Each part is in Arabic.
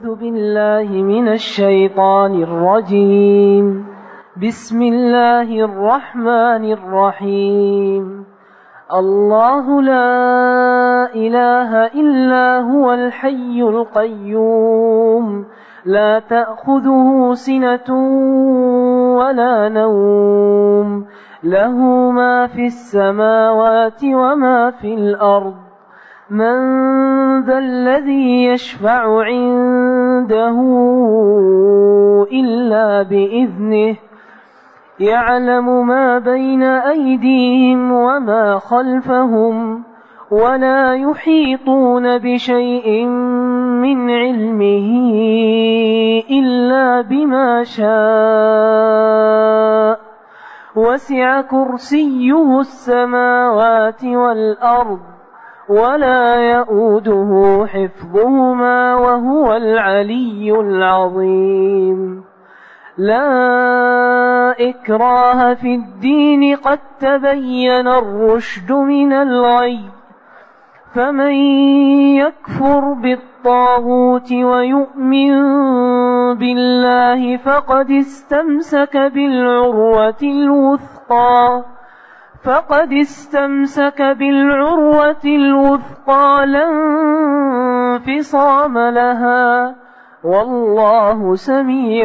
أعوذ بالله من الشيطان الرجيم. بسم الله الرحمن الرحيم. الله لا إله إلا هو الحي القيوم لا تأخذه سنة ولا نوم له ما في السماوات وما في الأرض من ذا الذي يشفع عنده إلا بإذنه يعلم ما بين أيديهم وما خلفهم ولا يحيطون بشيء من علمه إلا بما شاء وسع كرسيه السماوات والأرض ولا يؤوده حفظهما وهو العلي العظيم. لا إكراه في الدين قد تبين الرشد من الغي فمن يكفر بالطاغوت ويؤمن بالله فقد استمسك بالعروة الوثقى لا انفصام لها والله سميع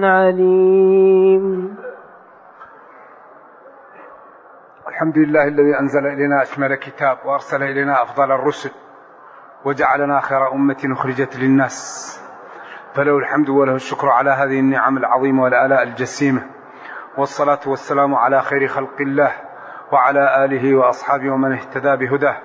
عليم. الحمد لله الذي أنزل إلينا أشمل كتاب وأرسل إلينا أفضل الرسل وجعلنا خير أمة أخرجت للناس، فله الحمد وله الشكر على هذه النعم العظيمة والآلاء الجسيمة، والصلاة والسلام على خير خلق الله وعلى آله وأصحابه ومن اهتدى بهداه.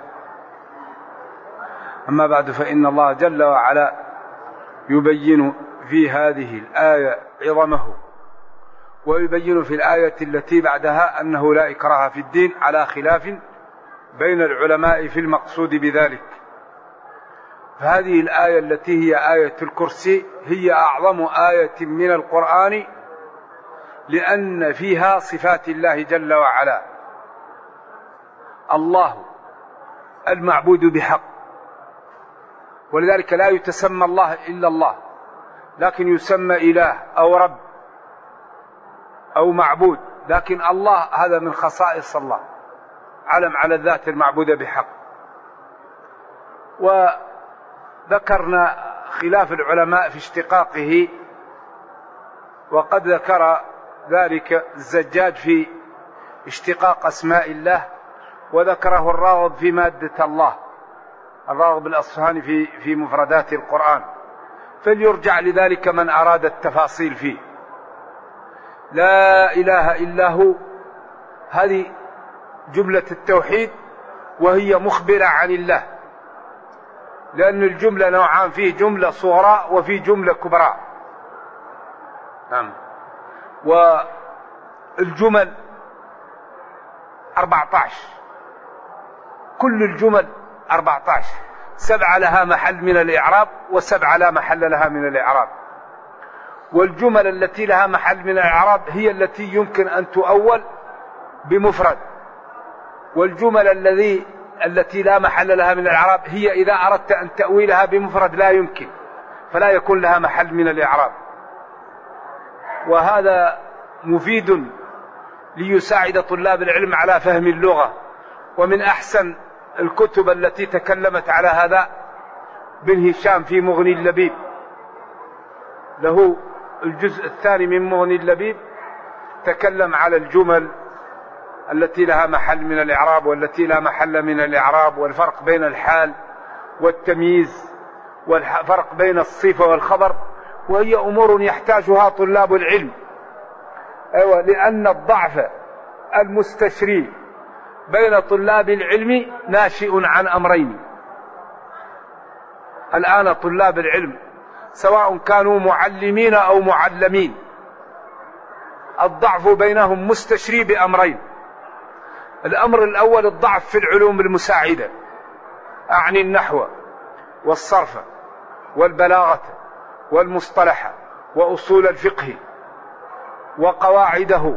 أما بعد، فإن الله جل وعلا يبين في هذه الآية عظمه، ويبين في الآية التي بعدها أنه لا إكراه في الدين، على خلاف بين العلماء في المقصود بذلك. فهذه الآية التي هي آية الكرسي هي أعظم آية من القرآن، لأن فيها صفات الله جل وعلا. الله المعبود بحق، ولذلك لا يتسمى الله إلا الله، لكن يسمى إله أو رب أو معبود، لكن الله هذا من خصائص الله، علم على الذات المعبودة بحق. وذكرنا خلاف العلماء في اشتقاقه، وقد ذكر ذلك الزجاج في اشتقاق أسماء الله، وذكره الراغب في مادة الله، الراغب الأصفهاني في مفردات القرآن، فليرجع لذلك من أراد التفاصيل فيه. لا إله إلا هو، هذه جملة التوحيد، وهي مخبرة عن الله، لأن الجملة نوعان، فيه جملة صغرى وفيه جملة كبرى. نعم. والجمل 14، كل الجمل 14، 7 لها محل من الإعراب و7 لا محل لها من الإعراب. والجمل التي لها محل من الإعراب هي التي يمكن أن تؤول بمفرد، والجمل التي لا محل لها من الإعراب هي إذا أردت أن تأويلها بمفرد لا يمكن، فلا يكون لها محل من الإعراب. وهذا مفيد ليساعد طلاب العلم على فهم اللغة. ومن أحسن الكتب التي تكلمت على هذا بن هشام في مغني اللبيب، له الجزء الثاني من مغني اللبيب، تكلم على الجمل التي لها محل من الإعراب والتي لا محل من الإعراب، والفرق بين الحال والتمييز، والفرق بين الصفة والخبر، وهي أمور يحتاجها طلاب العلم. أيوة، لأن الضعف المستشري بين طلاب العلم ناشئ عن أمرين. الآن طلاب العلم سواء كانوا معلمين أو معلمين، الضعف بينهم مستشري بأمرين. الأمر الأول الضعف في العلوم المساعدة، أعني النحو والصرف والبلاغة والمصطلح وأصول الفقه وقواعده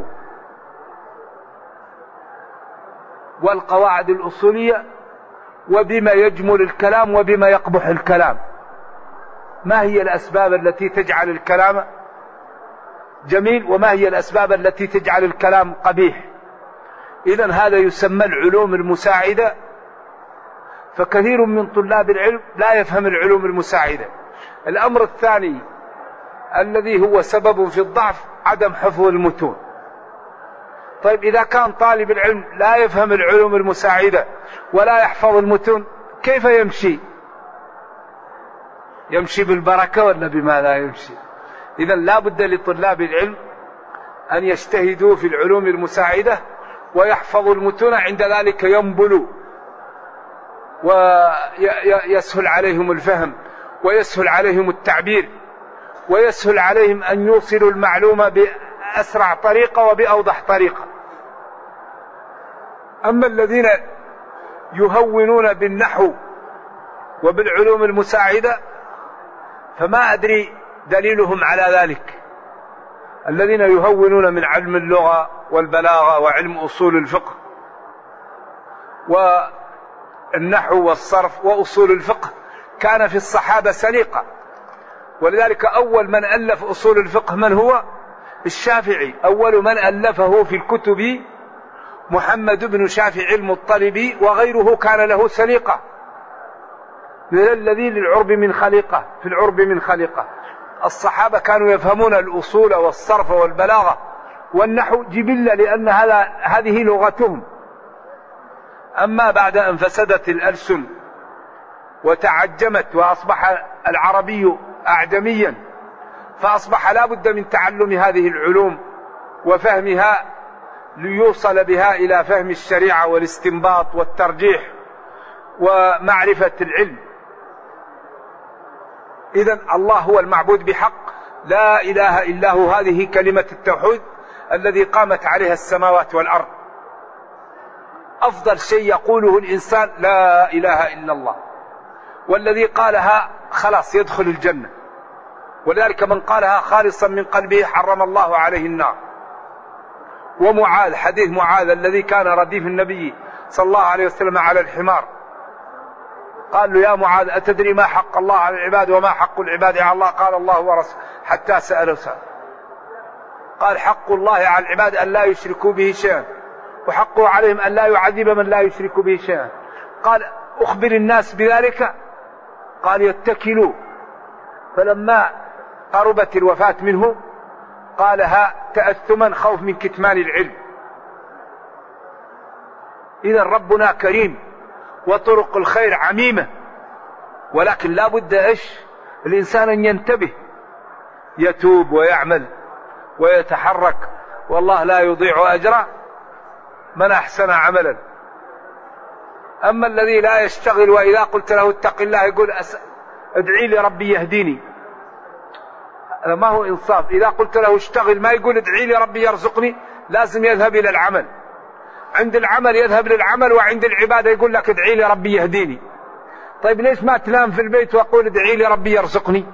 والقواعد الأصولية، وبما يجمل الكلام وبما يقبح الكلام. ما هي الأسباب التي تجعل الكلام جميل وما هي الأسباب التي تجعل الكلام قبيح. إذن هذا يسمى العلوم المساعدة. فكثير من طلاب العلم لا يفهم العلوم المساعدة. الأمر الثاني الذي هو سبب في الضعف عدم حفظ المتون. طيب إذا كان طالب العلم لا يفهم العلوم المساعدة ولا يحفظ المتون كيف يمشي؟ يمشي بالبركة ولا بما لا يمشي؟ إذن لا بد لطلاب العلم أن يجتهدوا في العلوم المساعدة ويحفظوا المتون، عند ذلك ينبلوا ويسهل عليهم الفهم ويسهل عليهم التعبير ويسهل عليهم أن يوصلوا المعلومة بأسرع طريقة وبأوضح طريقة. أما الذين يهونون بالنحو وبالعلوم المساعدة فما أدري دليلهم على ذلك. الذين يهونون من علم اللغة والبلاغة وعلم أصول الفقه والنحو والصرف وأصول الفقه كان في الصحابة سليقة، ولذلك أول من ألف أصول الفقه من هو؟ الشافعي. أول من ألفه في الكتب محمد بن شافعي المطلبي، وغيره كان له سليقة من الذي للعرب من خليقة، في العرب من خليقة. الصحابة كانوا يفهمون الأصول والصرف والبلاغة والنحو جبلة، لأن هذه لغتهم. أما بعد أن فسدت الألسن وتعجمت وأصبح العربي أعجميا، فأصبح لا بد من تعلم هذه العلوم وفهمها ليوصل بها إلى فهم الشريعة والاستنباط والترجيح ومعرفة العلم. إذن الله هو المعبود بحق، لا إله إلا هو، هذه كلمة التوحيد الذي قامت عليها السماوات والأرض. أفضل شيء يقوله الإنسان لا إله إلا الله، والذي قالها خلاص يدخل الجنة، ولذلك من قالها خالصا من قلبه حرم الله عليه النار. ومعاذ، حديث معاذ الذي كان رديف النبي صلى الله عليه وسلم على الحمار، قال له يا معاذ أتدري ما حق الله على العباد وما حق العباد على الله؟ قال الله ورسوله، حتى سأله سأل. قال حق الله على العباد أن لا يشركوا به شيئا، وحقه عليهم أن لا يعذب من لا يشرك به شيئا. قال أخبر الناس بذلك، قال يتكلوا. فلما قربت الوفاة منه قالها تأثما خوف من كتمان العلم. إذا ربنا كريم وطرق الخير عميمة، ولكن لا بد الإنسان أن ينتبه، يتوب ويعمل ويتحرك، والله لا يضيع أجر من أحسن عملا. أما الذي لا يشتغل وإذا قلت له اتق الله يقول ادعي لي ربي يهديني، هذا ما هو إنصاف. إذا قلت له اشتغل ما يقول ادعي لي ربي يرزقني، لازم يذهب إلى العمل. عند العمل يذهب للعمل، وعند العبادة يقول لك ادعي لي ربي يهديني. طيب ليش ما تنام في البيت وأقول ادعي لي ربي يرزقني؟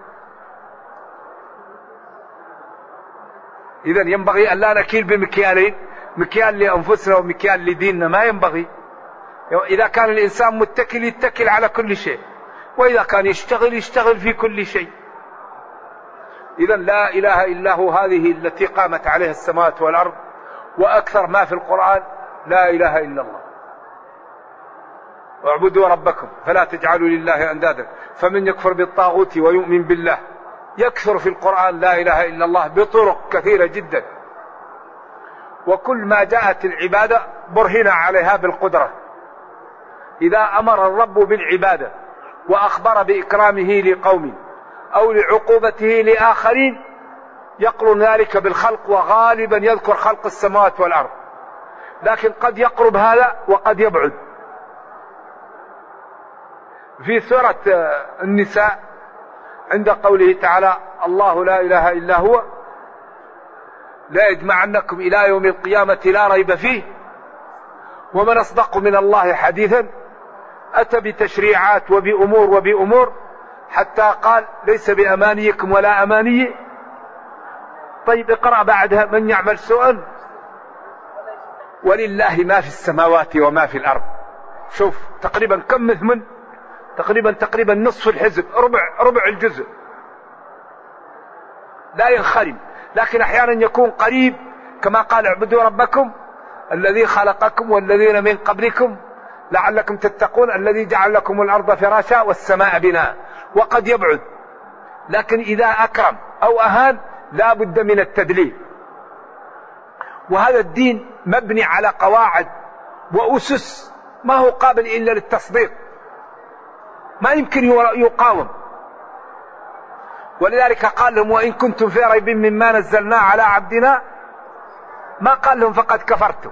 إذن ينبغي أن لا نكيل بمكيالين، مكيال لأنفسنا ومكيال لديننا، ما ينبغي. إذا كان الإنسان متكل يتكل على كل شيء، وإذا كان يشتغل في كل شيء. إذن لا إله إلا هو، هذه التي قامت عليها السماوات والأرض، وأكثر ما في القرآن لا إله إلا الله. واعبدوا ربكم فلا تجعلوا لله أندادا، فمن يكفر بالطاغوت ويؤمن بالله. يكثر في القرآن لا إله إلا الله بطرق كثيرة جدا، وكل ما جاءت العبادة برهن عليها بالقدرة. إذا أمر الرب بالعبادة وأخبر بإكرامه لقوم أو لعقوبته لآخرين يقرن ذلك بالخلق، وغالبا يذكر خلق السماوات والأرض، لكن قد يقرب هذا وقد يبعد. في سورة النساء عند قوله تعالى الله لا إله إلا هو لا يجمعنكم إلى يوم القيامة لا ريب فيه ومن أصدق من الله حديثا، أتى بتشريعات وبأمور حتى قال ليس بأمانيكم ولا أماني. طيب اقرأ بعدها من يعمل سوءا ولله ما في السماوات وما في الأرض. شوف تقريبا كم مثمن تقريبا نصف الحزب، ربع الجزء، لا ينخرم، لكن أحيانا يكون قريب، كما قال اعبدوا ربكم الذي خلقكم والذين من قبلكم لعلكم تتقون الذي جعل لكم الأرض فراشا والسماء بناء. وقد يبعد، لكن إذا أكرم أو أهان لا بد من التدليل. وهذا الدين مبني على قواعد وأسس، ما هو قابل إلا للتصديق، ما يمكن يقاوم. ولذلك قال لهم وإن كنتم في ريب مما نزلنا على عبدنا، ما قال لهم فقد كفرتم.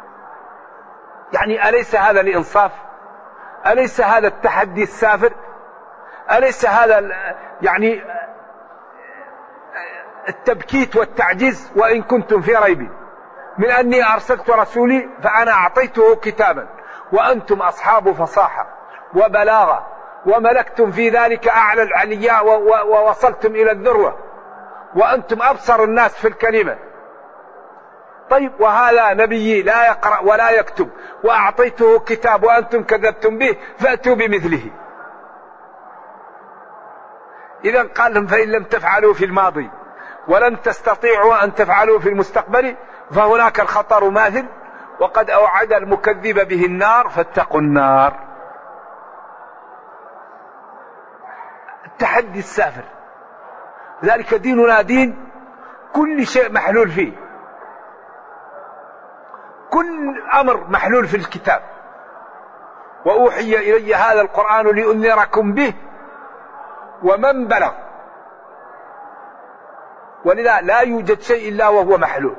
يعني أليس هذا الإنصاف؟ أليس هذا التحدي السافر؟ أليس هذا يعني التبكيت والتعجيز؟ وإن كنتم في ريب من أني أرسلت رسولي فأنا أعطيته كتابا وأنتم أصحاب فصاحة وبلاغة وملكتم في ذلك أعلى العلياء ووصلتم إلى الذروة وأنتم أبصر الناس في الكلمة. طيب وهذا نبي لا يقرأ ولا يكتب وأعطيته كتاب وأنتم كذبتم به فأتوا بمثله. إذن قال لهم فإن لم تفعلوا في الماضي ولن تستطيعوا أن تفعلوا في المستقبل فهناك الخطر ماثل وقد أوعد المكذب به النار فاتقوا النار. التحدي السافر. ذلك ديننا دين كل شيء محلول فيه، كل أمر محلول في الكتاب. وأوحي إلي هذا القرآن لأنذركم به ومن بلغ. ولذا لا يوجد شيء إلا وهو محلول.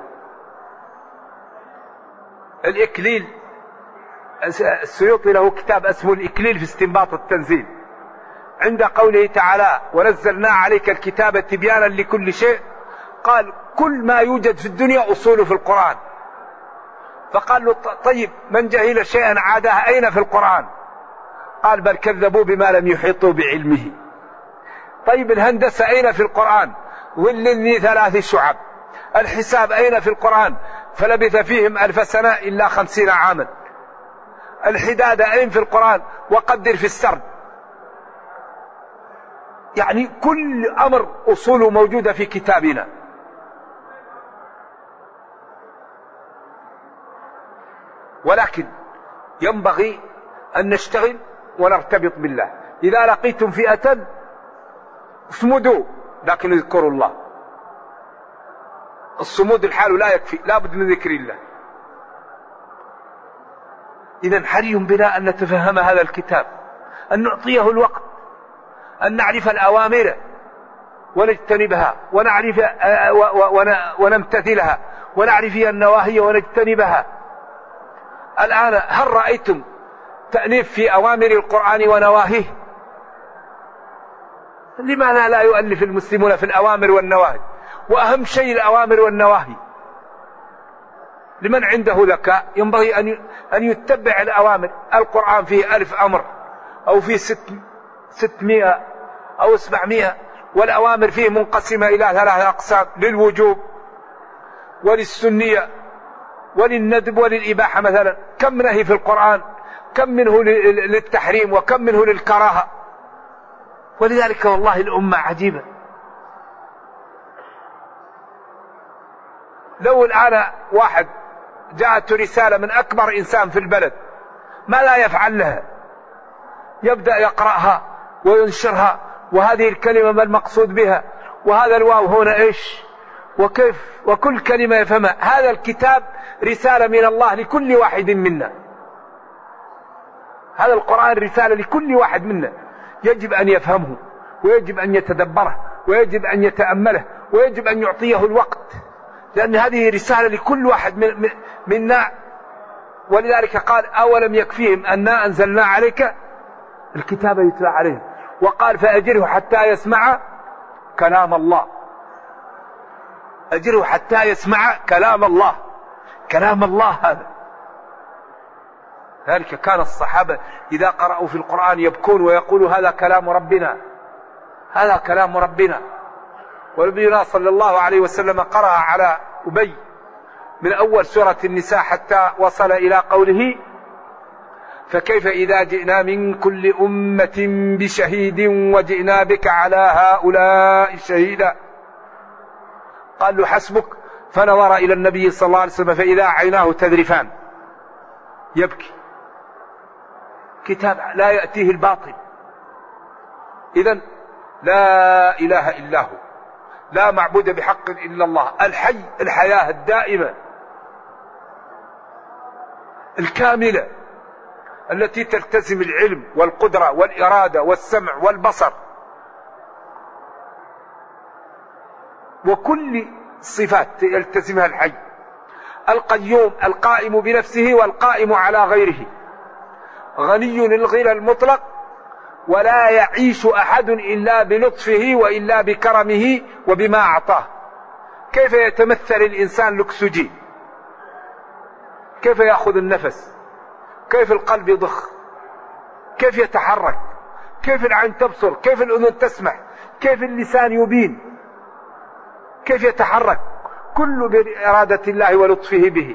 الإكليل، السيوطي له كتاب اسمه الإكليل في استنباط التنزيل، عند قوله تعالى ونزلنا عليك الكتاب تبيانا لكل شيء، قال كل ما يوجد في الدنيا أصوله في القرآن. فقال له طيب من جهل شيئا عاده أين في القرآن؟ قال بل كذبوا بما لم يحيطوا بعلمه. طيب الهندسة أين في القرآن؟ ظل ذي 3 شعب. الحساب أين في القرآن؟ فلبث فيهم 1000 سنة إلا 50 عاما. الحداد أين في القرآن؟ وقدر في السرد. يعني كل أمر أصوله موجودة في كتابنا. ولكن ينبغي أن نشتغل ونرتبط بالله. إذا لقيتم فئة اصمدوا لكن اذكروا الله. الصمود الحال لا يكفي، لا بد من ذكر الله. إذن حري بنا أن نتفهم هذا الكتاب، أن نعطيه الوقت، أن نعرف الأوامر ونجتنبها ونعرف ونمتثلها، ونعرف النواهي ونجتنبها. الآن هل رأيتم تأليف في أوامر القرآن ونواهيه؟ لماذا لا يؤلف المسلمون في الأوامر والنواهي؟ وأهم شيء الأوامر والنواهي. لمن عنده ذكاء ينبغي أن يتبع الأوامر. القرآن فيه 1000 أمر أو فيه 600 أو 700، والأوامر فيه منقسمة إلى 3 أقسام: للوجوب وللسنية وللندب وللإباحة. مثلا كم نهي في القرآن؟ كم منه للتحريم وكم منه للكراهة؟ ولذلك والله الأمة عجيبة. لو الآن واحد جاءت رسالة من أكبر إنسان في البلد، ما لا يفعل لها؟ يبدأ يقرأها وينشرها، وهذه الكلمة ما المقصود بها، وهذا الواو هنا إيش وكيف، وكل كلمة يفهمها. هذا الكتاب رسالة من الله لكل واحد منا. هذا القرآن رسالة لكل واحد منا، يجب أن يفهمه ويجب أن يتدبره ويجب أن يتأمله ويجب أن يعطيه الوقت، لأن هذه رسالة لكل واحد منا. ولذلك قال أولم يكفيهم أننا أنزلنا عليك الكتاب يتلى عليهم، وقال فأجره حتى يسمع كلام الله. أجره حتى يسمع كلام الله. كلام الله هذا. ذلك كان الصحابة إذا قرأوا في القرآن يبكون ويقولوا هذا كلام ربنا، هذا كلام ربنا. ونبينا صلى الله عليه وسلم قرأ على أبي من أول سورة النساء حتى وصل إلى قوله فكيف إذا جئنا من كل أمة بشهيد وجئنا بك على هؤلاء شهيدا. قال له حسبك، فنظر إلى النبي صلى الله عليه وسلم فإذا عيناه تذرفان يبكي. كتاب لا يأتيه الباطل. إذن لا إله إلا هو، لا معبود بحق إلا الله، الحي، الحياة الدائمة الكاملة التي تلتزم العلم والقدرة والإرادة والسمع والبصر وكل صفات يلتزمها الحي، القيوم القائم بنفسه والقائم على غيره، غني الغنى المطلق، ولا يعيش أحد إلا بلطفه وإلا بكرمه وبما أعطاه. كيف يتمثل الإنسان الأكسجين؟ كيف يأخذ النفس؟ كيف القلب يضخ؟ كيف يتحرك؟ كيف العين تبصر؟ كيف الأذن تسمع؟ كيف اللسان يبين؟ كيف يتحرك؟ كل بإرادة الله ولطفه به.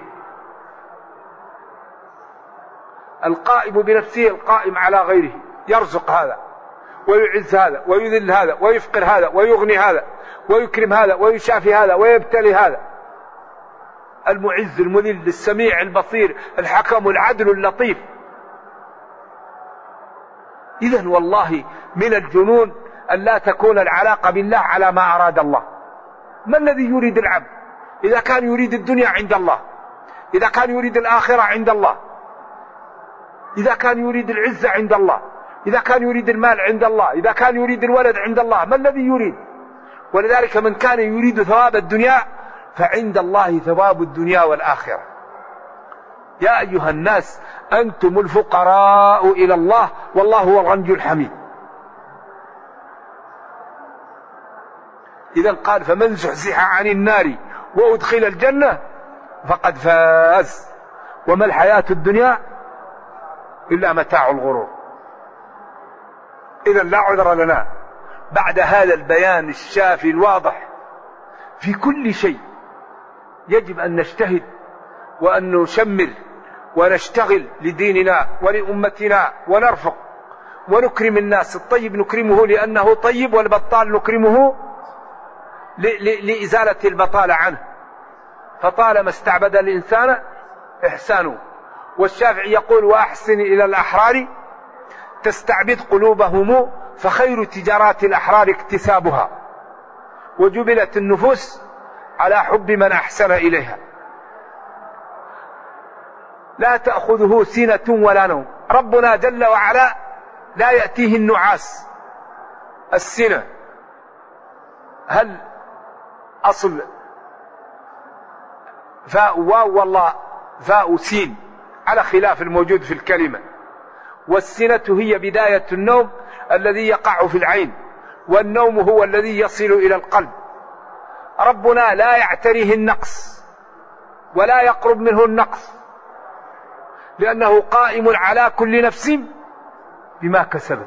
القائم بنفسه القائم على غيره، يرزق هذا ويعز هذا ويذل هذا ويفقر هذا ويغني هذا ويكرم هذا ويشافي هذا ويبتلي هذا، المعز المذل السميع البصير الحكم العدل اللطيف. إذن والله من الجنون أن لا تكون العلاقة بالله على ما أراد الله. ما الذي يريد العبد؟ إذا كان يريد الدنيا عند الله، إذا كان يريد الآخرة عند الله، إذا كان يريد العزة عند الله، إذا كان يريد المال عند الله، إذا كان يريد الولد عند الله، ما الذي يريد؟ ولذلك من كان يريد ثواب الدنيا فعند الله ثواب الدنيا والآخرة. يا أيها الناس أنتم الفقراء إلى الله والله هو الغني الحميد. إذا قال فمن زحزح عن النار وأدخل الجنة فقد فاز وما الحياة الدنيا إلا متاع الغرور. إذا لا عذر لنا بعد هذا البيان الشافي الواضح في كل شيء. يجب أن نجتهد وأن نشمر ونشتغل لديننا ولأمتنا ونرفق ونكرم الناس. الطيب نكرمه لأنه طيب، والبطال نكرمه لإزالة البطالة عنه. فطالما استعبد الإنسان إحسانه. والشافعي يقول وأحسن إلى الأحرار تستعبد قلوبهم فخير تجارات الأحرار اكتسابها، وجبلت النفوس على حب من أحسن إليها. لا تأخذه سنة ولا نوم. ربنا جل وعلا لا يأتيه النعاس. السنة هل أصل فاء واو والله فاء سين على خلاف الموجود في الكلمة. والسنة هي بداية النوم الذي يقع في العين، والنوم هو الذي يصل إلى القلب. ربنا لا يعتريه النقص ولا يقرب منه النقص، لأنه قائم على كل نفس بما كسبت.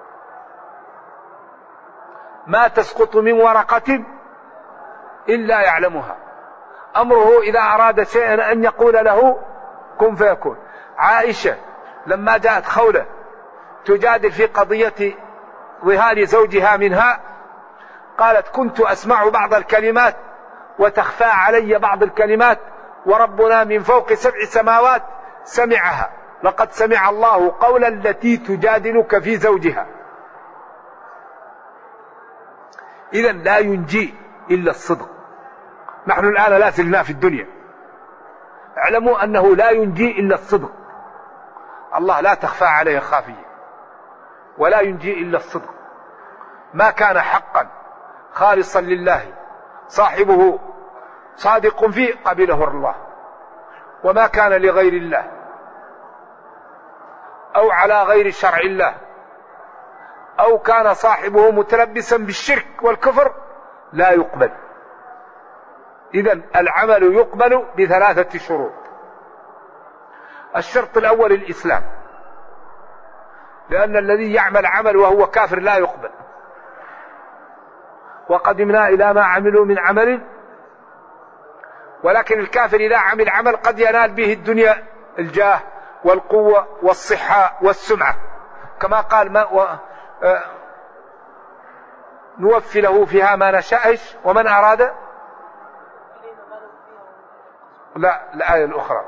ما تسقط من ورقة إلا يعلمها. أمره إذا أراد شيئا أن يقول له كن فيكون. عائشة لما جاءت خولة تجادل في قضية ظهار زوجها منها قالت كنت أسمع بعض الكلمات وتخفى علي بعض الكلمات، وربنا من فوق 7 سماوات سمعها. لقد سمع الله قولا التي تجادلك في زوجها. إذن لا ينجي إلا الصدق. نحن الآن لا زلنا في الدنيا، اعلموا أنه لا ينجي إلا الصدق. الله لا تخفى عليه خافية، ولا ينجي إلا الصدق. ما كان حقا خالصا لله صاحبه صادق فيه قبله الله، وما كان لغير الله أو على غير شرع الله أو كان صاحبه متلبسا بالشرك والكفر لا يقبل. إذن العمل يقبل ب3 شروط. الشرط الأول الإسلام، لأن الذي يعمل عمل وهو كافر لا يقبل. وقدمنا إلى ما عملوا من عمل، ولكن الكافر إذا عمل عمل قد ينال به الدنيا الجاه والقوة والصحة والسمعة، كما قال نوفي له فيها ما نشاء. ومن أراد الآية الأخرى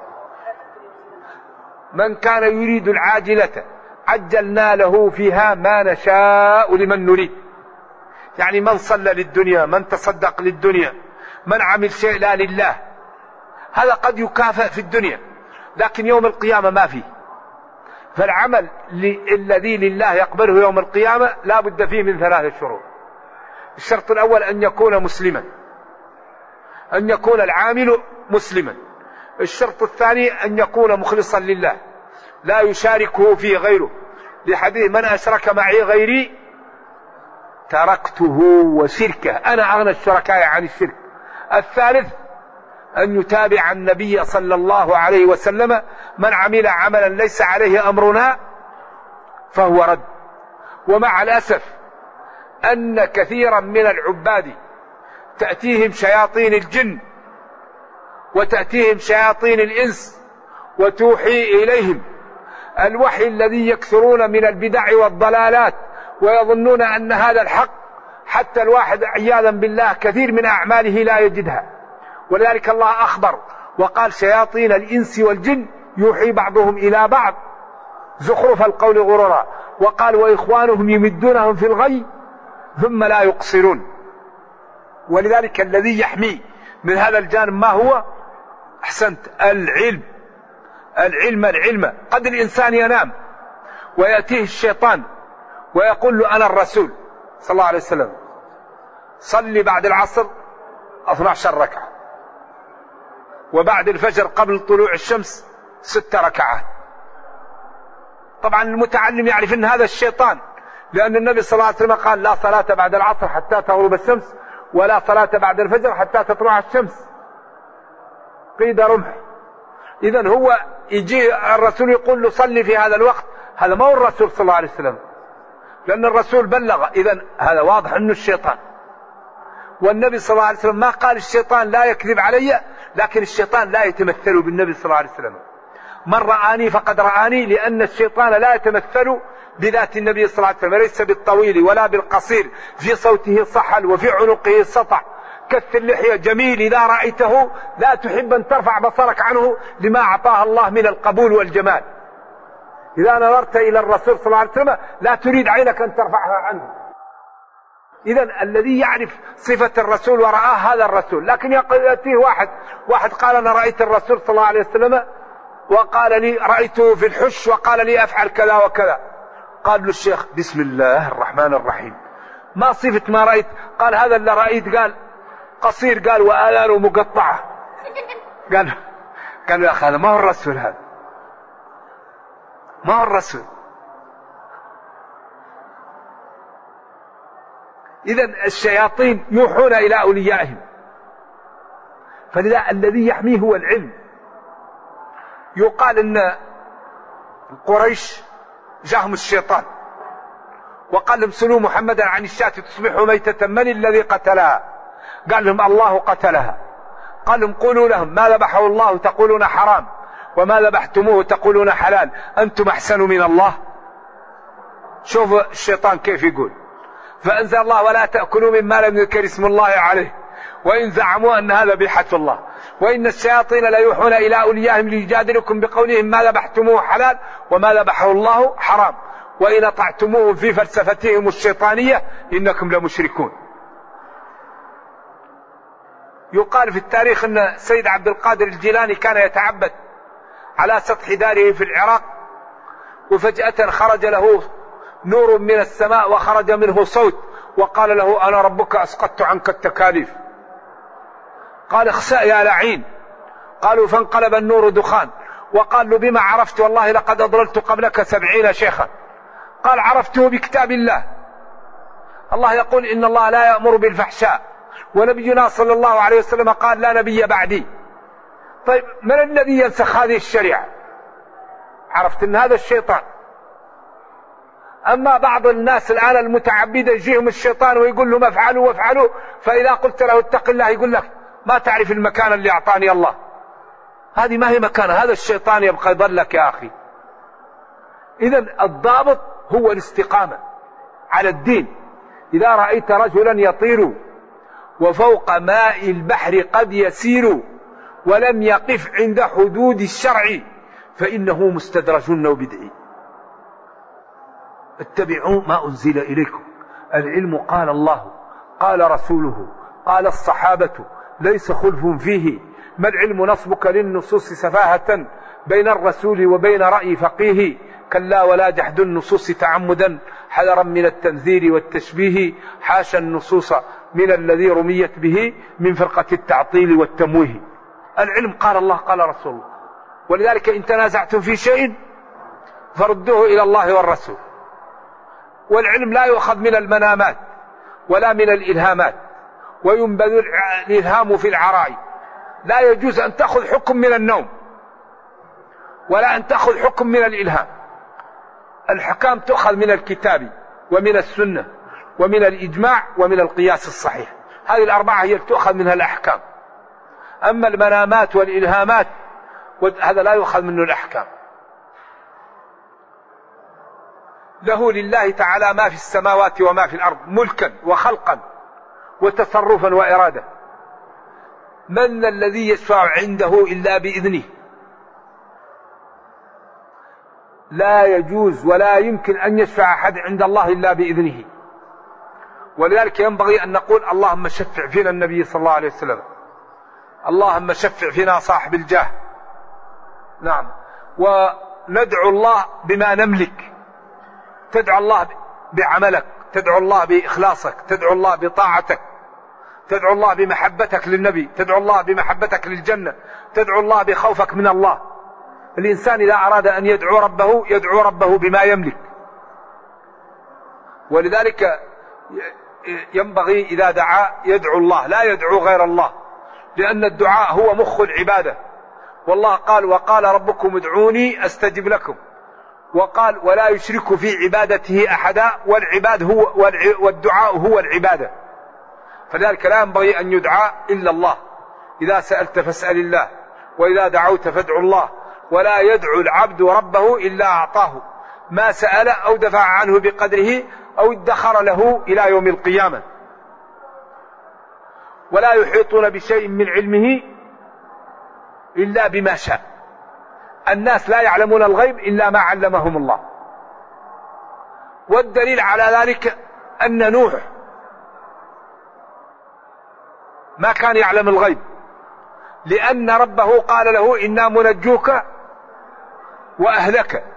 من كان يريد العاجلة عجلنا له فيها ما نشاء لمن نريد. يعني من صلى للدنيا، من تصدق للدنيا، من عمل شيء لا لله، هذا قد يكافئ في الدنيا، لكن يوم القيامة ما فيه. فالعمل الذي لله يقبله يوم القيامة لا بد فيه من 3 شروط. الشرط الأول أن يكون مسلما، أن يكون العامل مسلما. الشرط الثاني أن يكون مخلصا لله لا يشاركه فيه غيره، لحديث من أشرك معي غيري تركته وشركه، أنا أغنى الشركاء عن الشرك. الثالث أن يتابع النبي صلى الله عليه وسلم، من عمل عملا ليس عليه أمرنا فهو رد. ومع الأسف أن كثيرا من العباد تأتيهم شياطين الجن وتأتيهم شياطين الإنس وتوحي إليهم الوحي الذي يكثرون من البدع والضلالات ويظنون أن هذا الحق، حتى الواحد عياذا بالله كثير من أعماله لا يجدها. ولذلك الله أخبر وقال شياطين الإنس والجن يوحي بعضهم إلى بعض زخرف القول غرورا، وقال وإخوانهم يمدونهم في الغي ثم لا يقصرون. ولذلك الذي يحمي من هذا الجانب ما هو؟ أحسنت، العلم. قد الإنسان ينام ويأتيه الشيطان ويقول له أنا الرسول صلى الله عليه وسلم صلي بعد العصر 12 ركعة، وبعد الفجر قبل طلوع الشمس 6 ركعات. طبعا المتعلم يعرف أن هذا الشيطان، لأن النبي صلى الله عليه وسلم قال لا صلاة بعد العصر حتى تغرب الشمس، ولا صلاة بعد الفجر حتى تطلع الشمس قيد رمح. إذن هو يجي الرسول يقول له صلي في هذا الوقت، هذا ما هو الرسول صلى الله عليه وسلم، لأن الرسول بلغ. إذن هذا واضح أنه الشيطان. والنبي صلى الله عليه وسلم ما قال الشيطان لا يكذب علي، لكن الشيطان لا يتمثل بالنبي صلى الله عليه وسلم. من رآني فقد رآني، لأن الشيطان لا يتمثل بذات النبي صلى الله عليه وسلم، ليس بالطويل ولا بالقصير، في صوته صحل وفي عنقه سطع، كث اللحية جميل، إذا رأيته لا تحب أن ترفع بصرك عنه لما أعطاه الله من القبول والجمال. إذا نظرت إلى الرسول صلى الله عليه وسلم لا تريد عينك أن ترفعها عنه. إذن الذي يعرف صفة الرسول ورآه هذا الرسول. لكن يأتيه واحد قال أنا رأيت الرسول صلى الله عليه وسلم وقال لي رأيته في الحش وقال لي أفعل كذا وكذا. قال له الشيخ بسم الله الرحمن الرحيم، ما صفة ما رأيت؟ قال هذا اللي رأيت، قال قصير، قال وآذانه مقطعة. قال يا أخي هذا ما هو الرسول، هذا ما هو الرسول. إذن الشياطين يوحون إلى أوليائهم، فلذا الذي يحميه هو العلم. يقال إن قريش جاءهم الشيطان وقال لهم سلوا محمدا عن الشاة تصبح ميتة، من الذي قتلها؟ قال لهم الله قتلها. قال لهم قولوا لهم ما ذبحه الله تقولون حرام، وما ذبحتموه تقولون حلال، أنتم أحسن من الله. شوفوا الشيطان كيف يقول. فأنزل الله ولا تأكلوا مما لم يذكر اسم الله عليه، وإن زعموا أن هذا بحث الله، وإن الشياطين لا يوحون إلى أوليائهم ليجادلكم بقولهم ما ذبحتموه حلال وما ذبحه الله حرام، وإن أطعتموه في فلسفتهم الشيطانية إنكم لمشركون. يقال في التاريخ أن سيد عبد القادر الجيلاني كان يتعبد على سطح داره في العراق، وفجأة خرج له نور من السماء وخرج منه صوت وقال له أنا ربك أسقطت عنك التكاليف. قال اخسأ يا لعين. قالوا فانقلب النور دخان. وقال له بما عرفت؟ والله لقد أضللت قبلك 70 شيخا. قال عرفته بكتاب الله. الله يقول إن الله لا يأمر بالفحشاء، ونبينا صلى الله عليه وسلم قال لا نبي بعدي. طيب من الذي ينسخ هذه الشريعة؟ عرفت أن هذا الشيطان. أما بعض الناس الآن المتعبدة يجيهم الشيطان ويقول لهم افعلوا وافعلوا، فإذا قلت له اتق الله يقول لك ما تعرف المكان اللي أعطاني الله. هذه ما هي مكان، هذا الشيطان يبقى يضلك يا أخي. إذن الضابط هو الاستقامة على الدين. إذا رأيت رجلا يطير وفوق ماء البحر قد يسير ولم يقف عند حدود الشرع فإنه مستدرج وبدعي. اتبعوا ما أنزل إليكم. العلم قال الله قال رسوله قال الصحابة ليس خلف فيه. ما العلم نصبك للنصوص سفاهة بين الرسول وبين رأي فقيه. كلا ولا جحد النصوص تعمدا حذرا من التنذير والتشبيه. حاشا النصوص من الذي رميت به من فرقة التعطيل والتمويه. العلم قال الله قال رسول الله. ولذلك إن تنازعتم في شيء فردوه إلى الله والرسول. والعلم لا يؤخذ من المنامات ولا من الإلهامات، وينبذ الإلهام في العراء. لا يجوز أن تأخذ حكم من النوم ولا أن تأخذ حكم من الإلهام. الحكام تؤخذ من الكتاب ومن السنة ومن الإجماع ومن القياس الصحيح. هذه الأربعة هي تؤخذ منها الأحكام. أما المنامات والإلهامات هذا لا يؤخذ منه الأحكام. له لله تعالى ما في السماوات وما في الأرض ملكا وخلقا وتصرفا وإرادة. من الذي يشفع عنده إلا بإذنه؟ لا يجوز ولا يمكن أن يشفع أحد عند الله إلا بإذنه. ولذلك ينبغي أن نقول اللهم شفع فينا النبي صلى الله عليه وسلم، اللهم شفع فينا صاحب الجاه. نعم. وندعو الله بما نملك. تدعو الله بعملك، تدعو الله بإخلاصك، تدعو الله بطاعتك، تدعو الله بمحبتك للنبي، تدعو الله بمحبتك للجنة، تدعو الله بخوفك من الله. الإنسان إذا أراد أن يدعو ربه يدعو ربه بما يملك. ولذلك ينبغي إذا دعا يدعو الله لا يدعو غير الله، لأن الدعاء هو مخ العبادة. والله قال وقال ربكم ادعوني أستجب لكم. وقال ولا يشرك في عبادته أحدا. والدعاء هو العبادة. فلذلك لا ينبغي أن يدعى إلا الله. إذا سألت فاسأل الله، وإذا دعوت فادعوا الله. ولا يدعو العبد ربه إلا أعطاه ما سأل أو دفع عنه بقدره أو ادخر له إلى يوم القيامة. ولا يحيطون بشيء من علمه إلا بما شاء. الناس لا يعلمون الغيب إلا ما علمهم الله. والدليل على ذلك أن نوح ما كان يعلم الغيب، لأن ربه قال له إنا منجوك وأهلك.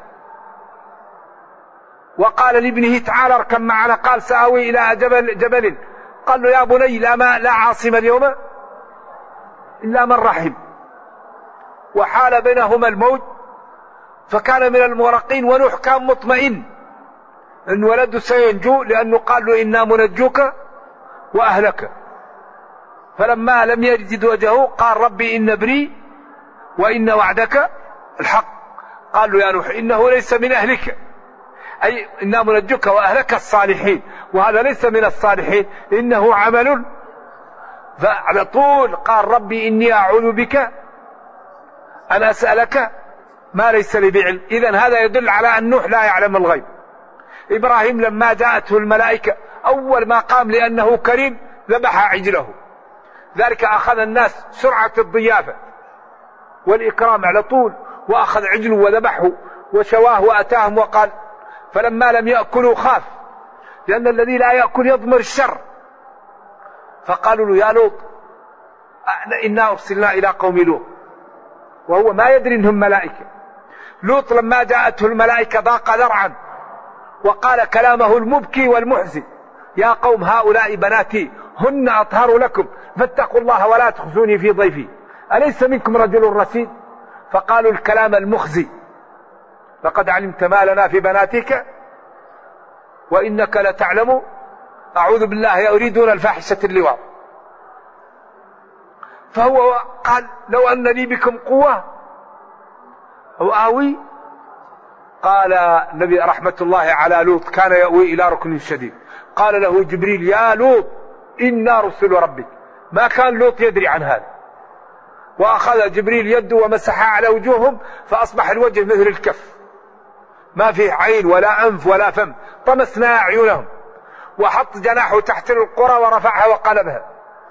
وقال لابنه تعال اركب معنا، قال سآوي إلى جبل قال له يا بني لا عاصم اليوم إلا من رحم. وحال بينهما الموت فكان من المغرقين. ونوح كان مطمئن أن ولده سينجو، لأنه قال له إنا منجوك وأهلك. فلما لم يجد وجهه قال ربي إن ابني وإن وعدك الحق. قال له يا نوح إنه ليس من أهلك، أي إنا منجوك وأهلك الصالحين، وهذا ليس من الصالحين إنه عمل. فعلى طول قال ربي إني أعوذ بك أن أسألك ما ليس لي بعلم. إذن هذا يدل على أن نوح لا يعلم الغيب. إبراهيم لما جاءته الملائكة أول ما قام لأنه كريم ذبح عجله. ذلك أخذ الناس سرعة الضيافة والإكرام على طول، وأخذ عجله وذبحه وشواه وأتاهم وقال. فلما لم يأكلوا خاف، لأن الذي لا يأكل يضمر الشر. فقالوا له يا لوط إنا أرسلنا إلى قوم لوط، وهو ما يدري إنهم ملائكة. لوط لما جاءته الملائكة ضاق ذرعا وقال كلامه المبكي والمحزن يا قوم هؤلاء بناتي هن أطهر لكم فاتقوا الله ولا تخزوني في ضيفي أليس منكم رجل رشيد. فقالوا الكلام المخزي لقد علمت ما لنا في بناتك وإنك لتعلم أعوذ بالله يريدون الفاحشة اللواط. فهو قال لو أن لي بكم قوة أو آوي. قال النبي رحمة الله على لوط كان يأوي إلى ركن شديد. قال له جبريل يا لوط إنا رسل ربك. ما كان لوط يدري عن هذا. وأخذ جبريل يده ومسح على وجوههم فأصبح الوجه مثل الكف. ما فيه عين ولا أنف ولا فم، طمسنا أعينهم، وحط جناحه تحت القرى ورفعها وقلبها.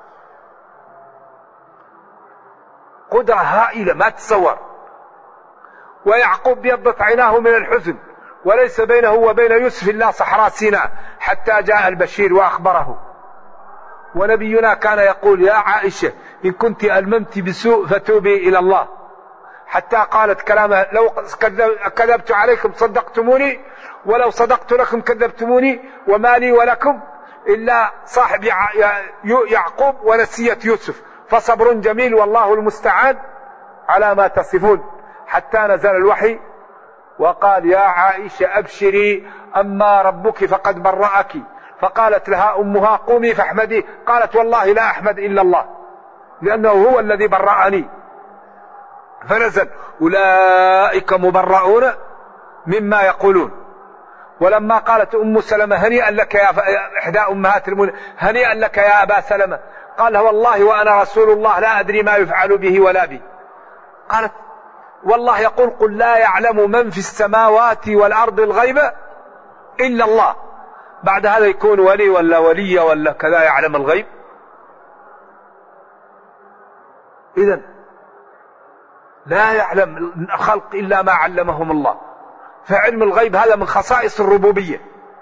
قدرة هائلة ما تتصور. ويعقوب بيضت عيناه من الحزن، وليس بينه وبين يوسف إلا صحراء سيناء، حتى جاء البشير وأخبره. ونبينا كان يقول: يا عائشة إن كنت ألممت بسوء فتوبي إلى الله، حتى قالت كلامها: لو كذبت عليكم صدقتموني، ولو صدقت لكم كذبتموني، وما لي ولكم إلا صاحب يعقوب ونسية يوسف، فصبر جميل والله المستعان على ما تصفون. حتى نزل الوحي وقال: يا عائشة أبشري أما ربك فقد برأك. فقالت لها أمها: قومي فاحمدي. قالت: والله لا أحمد إلا الله، لأنه هو الذي برأني. فنزل: أولئك مبرؤون مما يقولون. ولما قالت أم سلمة: هنيئا لك يا إحدى أمهات المؤمنين، هنيئا لك يا أبا سلمة، قال: والله وأنا رسول الله لا أدري ما يفعل به ولا بي. قالت: والله يقول: قل لا يعلم من في السماوات والأرض الغيب إلا الله. بعد هذا يكون ولي ولا ولية ولا كذا يعلم الغيب؟ إذن لا يعلم الخلق إلا ما علمهم الله. فعلم الغيب هذا من خصائص الربوبية.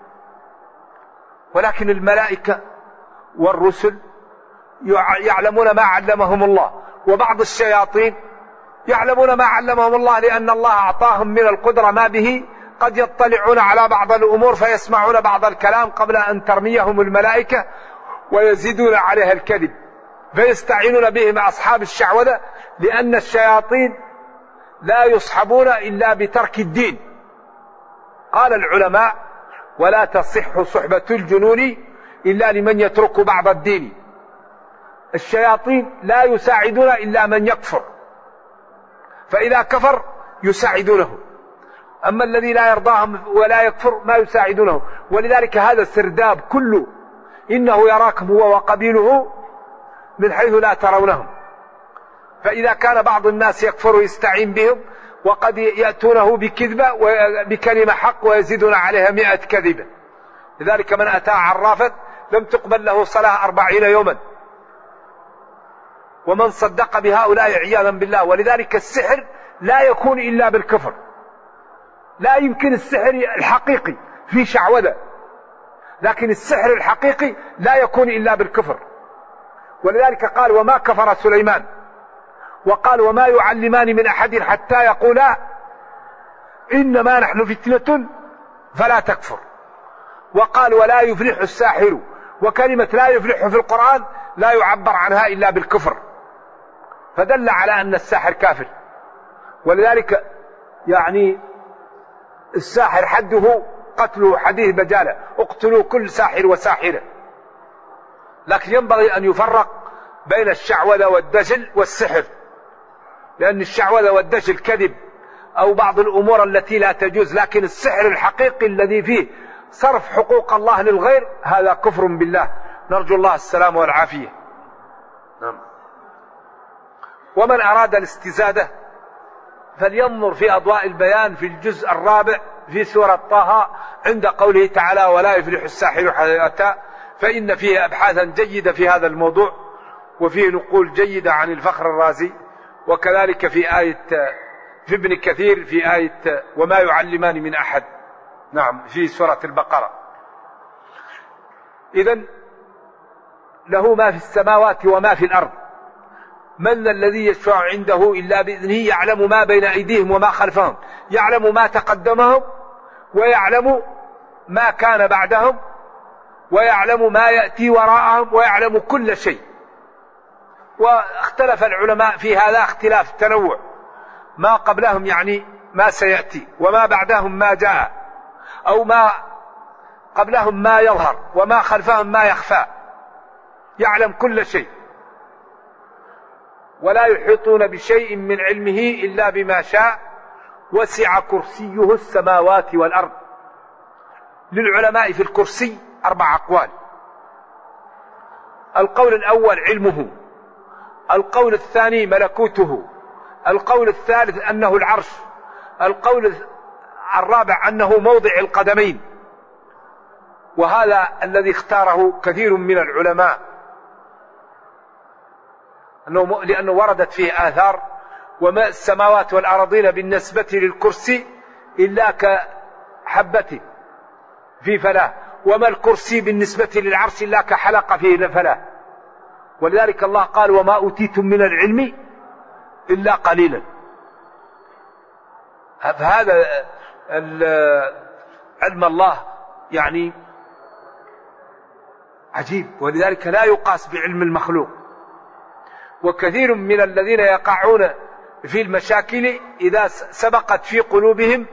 ولكن الملائكة والرسل يعلمون ما علمهم الله، وبعض الشياطين يعلمون ما علمهم الله، لأن الله أعطاهم من القدرة ما به قد يطلعون على بعض الأمور فيسمعون بعض الكلام قبل أن ترميهم الملائكة ويزيدون عليها الكذب، فيستعينون به مع أصحاب الشعوذة، لأن الشياطين لا يصحبون إلا بترك الدين. قال العلماء: ولا تصح صحبة الجنون إلا لمن يترك بعض الدين. الشياطين لا يساعدون إلا من يكفر، فإذا كفر يساعدونه، أما الذي لا يرضاهم ولا يكفر ما يساعدونه. ولذلك هذا السرداب كله إنه يراكم هو وقبيله من حيث لا ترونهم. فإذا كان بعض الناس يكفر يستعين بهم، وقد يأتونه بكذبة بكلمة حق ويزيدون عليها 100 كذبة. لذلك من أتى عرافا لم تقبل له صلاة 40 يوما، ومن صدق بهؤلاء عياذا بالله. ولذلك السحر لا يكون إلا بالكفر، لا يمكن السحر الحقيقي في شعوذة، لكن السحر الحقيقي لا يكون إلا بالكفر. ولذلك قال: وما كفر سليمان. وقال: وما يعلمان من أحد حتى يقولا إنما نحن فتنة فلا تكفر. وقال: ولا يفلح الساحر. وكلمة لا يفلح في القرآن لا يعبر عنها إلا بالكفر، فدل على أن الساحر كافر. ولذلك يعني الساحر حده قتله، حديث بجالة: اقتلوا كل ساحر وساحرة. لكن ينبغي أن يفرق بين الشعوذة والدجل والسحر، لأن الشعوذة والدجل كذب أو بعض الأمور التي لا تجوز، لكن السحر الحقيقي الذي فيه صرف حقوق الله للغير هذا كفر بالله، نرجو الله السلام والعافية. ومن أراد الاستزادة فلينظر في أضواء البيان في الجزء 4 في سورة طه عند قوله تعالى: ولا يفلح الساحر حيث أتى، فإن فيه أبحاثا جيدة في هذا الموضوع، وفيه نقول جيدة عن الفخر الرازي، وكذلك في آية في ابن كثير في آية وما يعلمان من أحد، نعم، في سورة البقرة. إذن له ما في السماوات وما في الأرض. من الذي يشفع عنده إلا بإذنه، يعلم ما بين أيديهم وما خلفهم، يعلم ما تقدمهم ويعلم ما كان بعدهم ويعلم ما يأتي وراءهم ويعلم كل شيء. واختلف العلماء في هذا اختلاف تنوع، ما قبلهم يعني ما سيأتي، وما بعدهم ما جاء، أو ما قبلهم ما يظهر وما خلفهم ما يخفى، يعلم كل شيء. ولا يحيطون بشيء من علمه إلا بما شاء، وسع كرسيه السماوات والأرض. للعلماء في الكرسي 4 أقوال. القول الأول علمه، القول الثاني ملكوته، القول الثالث أنه العرش، القول الرابع أنه موضع القدمين، وهذا الذي اختاره كثير من العلماء، لأنه وردت فيه آثار: وما السماوات والأرضين بالنسبة للكرسي إلا كحبة في فلاة، وما الكرسي بالنسبة للعرش إلا كحلقة في فلاة. ولذلك الله قال: وما أوتيتم من العلم إلا قليلا. فهذا علم الله يعني عجيب، ولذلك لا يقاس بعلم المخلوق. وكثير من الذين يقعون في المشاكل إذا سبقت في قلوبهم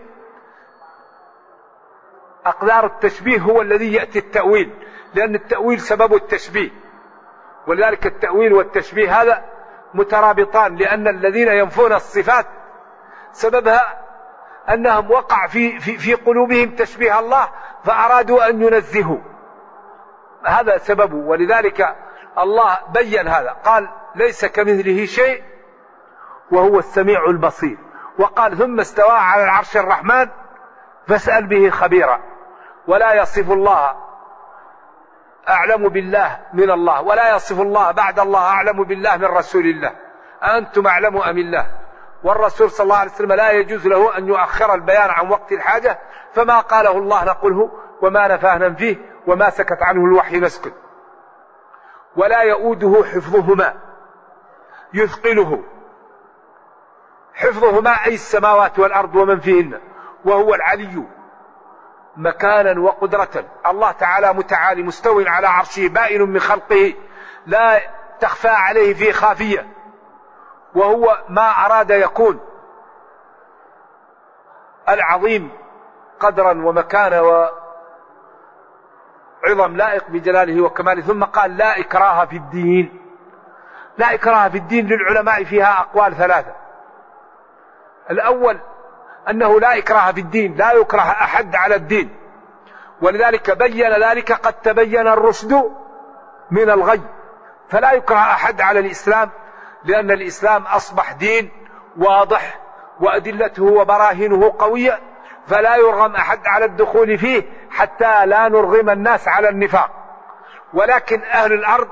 أقدار التشبيه هو الذي يأتي التأويل، لأن التأويل سبب التشبيه. ولذلك التأويل والتشبيه هذا مترابطان، لأن الذين ينفون الصفات سببها أنهم وقع في قلوبهم تشبيه الله فأرادوا أن ينزهوا، هذا سببه. ولذلك الله بين هذا، قال: ليس كمثله شيء وهو السميع البصير. وقال: ثم استوى على العرش الرحمن فاسأل به خبيرا. ولا يصف الله أعلم بالله من الله، ولا يصف الله بعد الله أعلم بالله من رسول الله. أنتم أعلم أم الله؟ والرسول صلى الله عليه وسلم لا يجوز له أن يؤخر البيان عن وقت الحاجة، فما قاله الله نقوله، وما نفاه ننفيه، وما سكت عنه الوحي نسكت. ولا يؤوده حفظهما، يثقله. حفظهما أي السماوات والأرض ومن فيهن، وهو العلي مكانا وقدرة. الله تعالى متعالي مستو على عرشه بائن من خلقه، لا تخفى عليه فيه خافية، وهو ما أراد يكون. العظيم قدرا ومكانا وعظم لائق بجلاله وكماله. ثم قال: لا إكراه في الدين. لا إكراه في الدين للعلماء فيها أقوال ثلاثة. الأول أنه لا إكراه في الدين، لا يكره أحد على الدين، ولذلك بين ذلك: قد تبين الرشد من الغي. فلا يكره أحد على الإسلام، لأن الإسلام أصبح دين واضح وأدلته وبراهينه قوية، فلا يرغم أحد على الدخول فيه حتى لا نرغم الناس على النفاق. ولكن أهل الأرض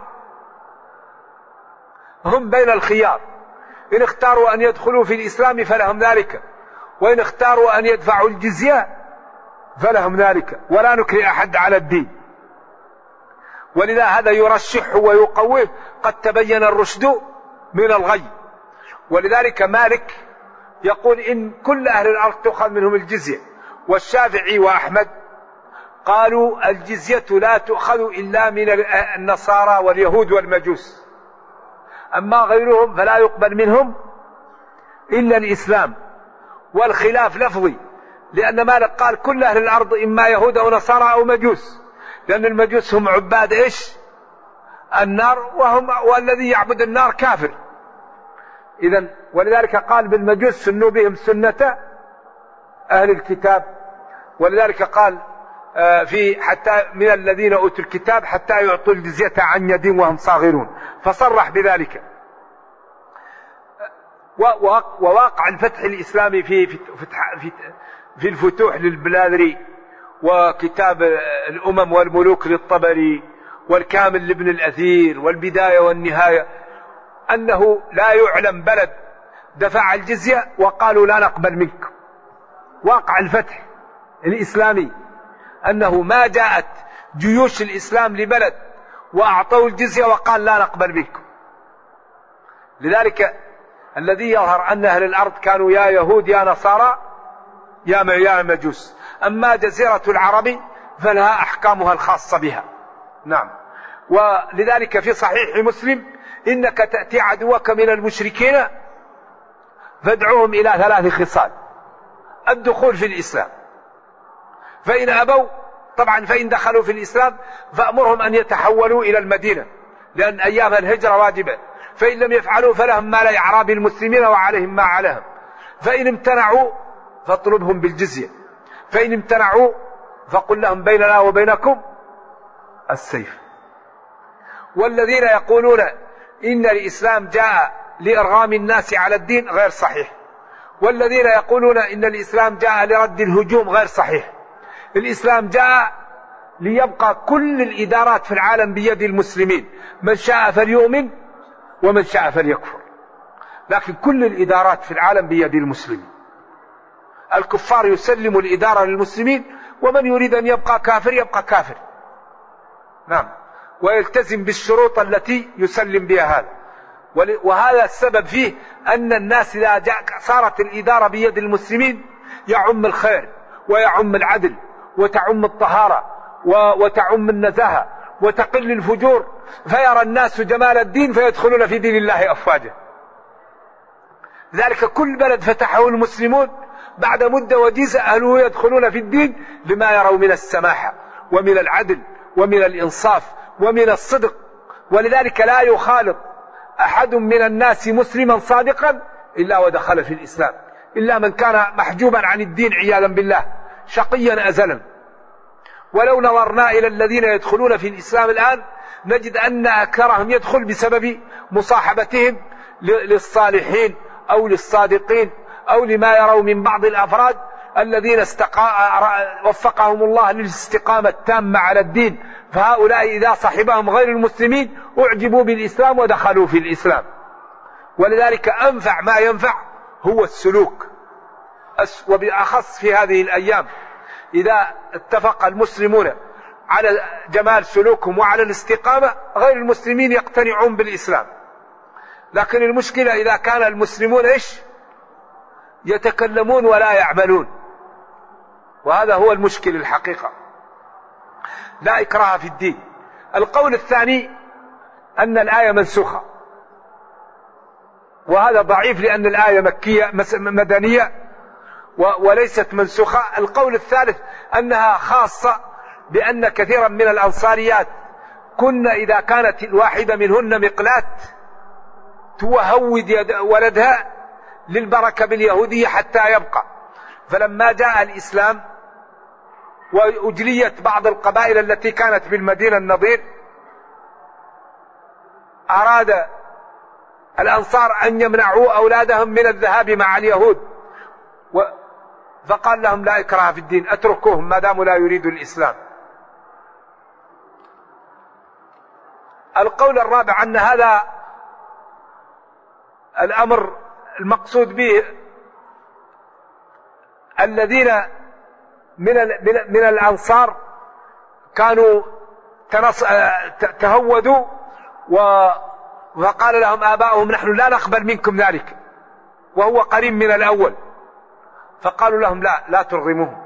هم بين الخيار، إن اختاروا أن يدخلوا في الإسلام فلهم ذلك، وإن اختاروا أن يدفعوا الجزية فلهم ذلك، ولا نكره أحد على الدين. ولذا هذا يرشح ويقويه: قد تبين الرشد من الغي. ولذلك مالك يقول إن كل أهل الأرض تؤخذ منهم الجزية، والشافعي وأحمد قالوا الجزية لا تؤخذ إلا من النصارى واليهود والمجوس، أما غيرهم فلا يقبل منهم إلا الإسلام. والخلاف لفظي، لأن مالك قال كل أهل الأرض إما يهود أو نصارى أو مجوس، لأن المجوس هم عباد إيش؟ النار، والذي يعبد النار كافر. إذن ولذلك قال بالمجوس: سنوا بهم سنة أهل الكتاب. ولذلك قال في حتى من الذين أوتوا الكتاب حتى يعطوا الجزية عن يد وهم صاغرون، فصرح بذلك. وواقع الفتح الإسلامي في الفتوح للبلاذري، وكتاب الأمم والملوك للطبري، والكامل لابن الأثير، والبداية والنهاية، أنه لا يعلم بلد دفع الجزية وقالوا لا نقبل منك. واقع الفتح الإسلامي أنه ما جاءت جيوش الإسلام لبلد وأعطوا الجزية وقال لا نقبل منكم. لذلك الذي يظهر أن أهل الأرض كانوا يا يهود يا نصارى يا مجوس، أما جزيرة العرب فلها أحكامها الخاصة بها. نعم. ولذلك في صحيح مسلم: إنك تأتي عدوك من المشركين فادعوهم إلى 3 خصال: الدخول في الإسلام، فإن أبوا طبعا فإن دخلوا في الإسلام فأمرهم أن يتحولوا إلى المدينة، لأن أيام الهجرة واجبة، فإن لم يفعلوا فلهم ما لأعراب المسلمين وعليهم ما عليهم، فإن امتنعوا فاطلبهم بالجزية، فإن امتنعوا فقل لهم بيننا وبينكم السيف. والذين يقولون إن الإسلام جاء لإرغام الناس على الدين غير صحيح، والذين يقولون إن الإسلام جاء لرد الهجوم غير صحيح. الإسلام جاء ليبقى كل الإدارات في العالم بيد المسلمين، من شاء فليؤمن ومن شاء فليكفر، لكن كل الإدارات في العالم بيد المسلمين. الكفار يسلموا الإدارة للمسلمين، ومن يريد أن يبقى كافر يبقى كافر، نعم، ويلتزم بالشروط التي يسلم بها هذا. وهذا السبب فيه أن الناس إذا صارت الإدارة بيد المسلمين يعم الخير ويعم العدل وتعم الطهارة وتعم النزاهة وتقل الفجور، فيرى الناس جمال الدين فيدخلون في دين الله أفواجا. ذلك كل بلد فتحه المسلمون بعد مدة وجيزة أهله يدخلون في الدين لما يروا من السماحة ومن العدل ومن الإنصاف ومن الصدق. ولذلك لا يخالط أحد من الناس مسلما صادقا إلا ودخل في الإسلام، إلا من كان محجوبا عن الدين عياذا بالله شقيا أزلا. ولو نظرنا إلى الذين يدخلون في الإسلام الآن نجد أن أكثرهم يدخل بسبب مصاحبتهم للصالحين أو للصادقين أو لما يروا من بعض الأفراد الذين وفقهم الله للاستقامة التامة على الدين، فهؤلاء إذا صحبهم غير المسلمين أعجبوا بالإسلام ودخلوا في الإسلام. ولذلك أنفع ما ينفع هو السلوك، وبأخص في هذه الأيام إذا اتفق المسلمون على جمال سلوكهم وعلى الاستقامة غير المسلمين يقتنعون بالإسلام. لكن المشكلة إذا كان المسلمون يتكلمون ولا يعملون، وهذا هو المشكل الحقيقة. لا إكراه في الدين. القول الثاني أن الآية منسوخة، وهذا ضعيف لأن الآية مكية مدنية وليست منسوخة. القول الثالث أنها خاصة بأن كثيرا من الأنصاريات كنا إذا كانت الواحدة منهن مقلات توهود ولدها للبركة باليهودية حتى يبقى، فلما جاء الإسلام وأجليت بعض القبائل التي كانت بالمدينة النضير أراد الأنصار أن يمنعوا أولادهم من الذهاب مع اليهود، فقال لهم لا إكراه في الدين، أتركوهم ما داموا لا يريدوا الإسلام. القول الرابع أن هذا الأمر المقصود به الذين من الأنصار كانوا تهودوا وقال لهم آباؤهم نحن لا نقبل منكم ذلك، وهو قريب من الأول، فقالوا لهم لا ترغموهم.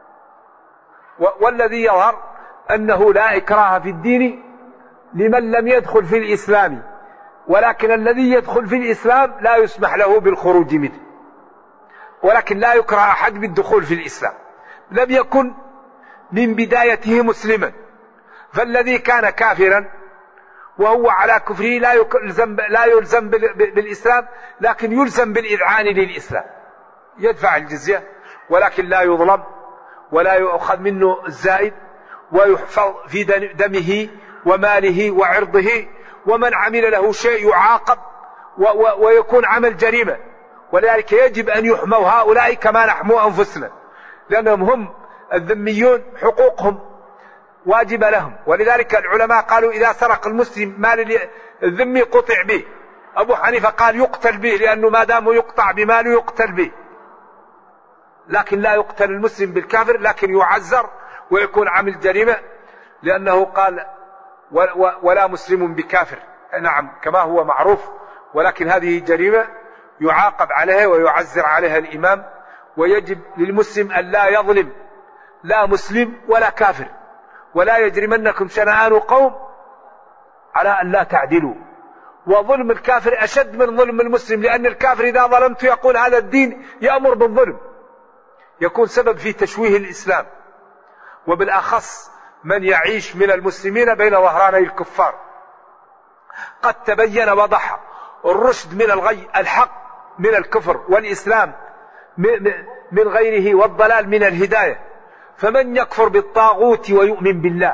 والذي يظهر أنه لا إكراه في الدين لمن لم يدخل في الإسلام، ولكن الذي يدخل في الإسلام لا يسمح له بالخروج منه، ولكن لا يكره أحد بالدخول في الإسلام لم يكن من بدايته مسلما. فالذي كان كافرا وهو على كفره لا يلزم بالإسلام، لكن يلزم بالإذعان للإسلام، يدفع الجزية ولكن لا يظلم ولا يؤخذ منه الزائد، ويحفظ في دمه وماله وعرضه، ومن عمل له شيء يعاقب ويكون عمل جريمة. ولذلك يجب أن يحموا هؤلاء كما نحمو أنفسنا، لأنهم هم الذميون حقوقهم واجبة لهم. ولذلك العلماء قالوا إذا سرق المسلم مال الذمي قطع به. أبو حنيفة قال يقتل به، لأنه ما دام يقطع بماله يقتل به، لكن لا يقتل المسلم بالكافر، لكن يعزر ويكون عمل جريمة، لأنه قال ولا مسلم بكافر، نعم كما هو معروف، ولكن هذه جريمة يعاقب عليها ويعزر عليها الإمام. ويجب للمسلم أن لا يظلم لا مسلم ولا كافر، ولا يجرمنكم شنآن قوم على أن لا تعدلوا. وظلم الكافر أشد من ظلم المسلم، لأن الكافر إذا ظلمت يقول هذا الدين يأمر بالظلم، يكون سبب في تشويه الإسلام، وبالأخص من يعيش من المسلمين بين ظهراني الكفار. قد تبين وضح الرشد من الغي، الحق من الكفر، والإسلام من غيره، والضلال من الهداية. فمن يكفر بالطاغوت ويؤمن بالله،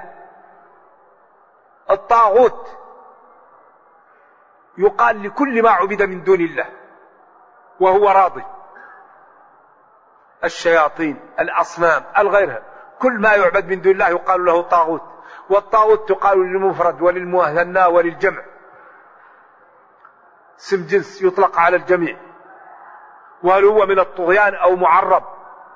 الطاغوت يقال لكل ما عبد من دون الله وهو راضي، الشياطين، الأصنام، الغيرها، كل ما يعبد من دون الله يقال له طاغوت. والطاغوت تقال للمفرد وللمثنى وللجمع، اسم جنس يطلق على الجميع. وهل هو من الطغيان أو معرب؟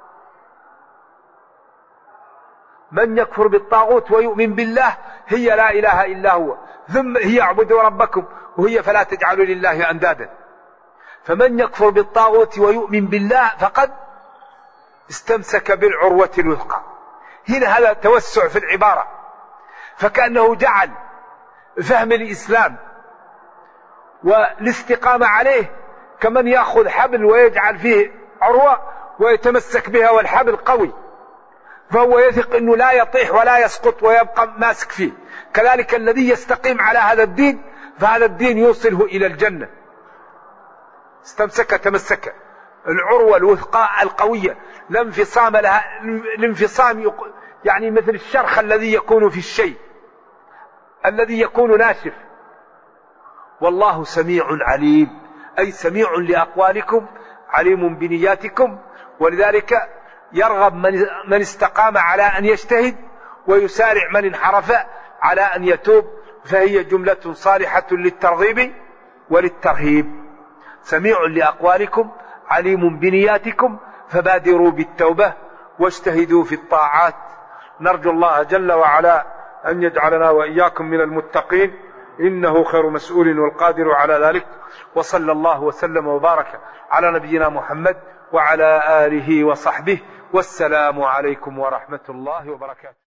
من يكفر بالطاغوت ويؤمن بالله هي لا إله إلا هو، ثم هي اعبدوا ربكم وهي فلا تجعلوا لله أندادا. فمن يكفر بالطاغوت ويؤمن بالله فقد استمسك بالعروة الوثقى. هنا هذا توسع في العبارة، فكأنه جعل فهم الإسلام والاستقامة عليه كمن يأخذ حبل ويجعل فيه عروة ويتمسك بها والحبل قوي، فهو يثق أنه لا يطيح ولا يسقط ويبقى ماسك فيه. كذلك الذي يستقيم على هذا الدين فهذا الدين يوصله إلى الجنة. استمسك تمسك، العروة الوثقى القوية لا انفصام لها. الانفصام يعني مثل الشرخ الذي يكون في الشيء الذي يكون ناشف. والله سميع عليم، أي سميع لأقوالكم عليم بنياتكم. ولذلك يرغب من استقام على أن يجتهد، ويسارع من انحرف على أن يتوب. فهي جملة صالحة للترغيب وللترهيب. سميع لأقوالكم عليم بنياتكم فبادروا بالتوبة واجتهدوا في الطاعات. نرجو الله جل وعلا أن يجعلنا وإياكم من المتقين، إنه خير مسؤول والقادر على ذلك. وصلى الله وسلم وبارك على نبينا محمد وعلى آله وصحبه، والسلام عليكم ورحمة الله وبركاته.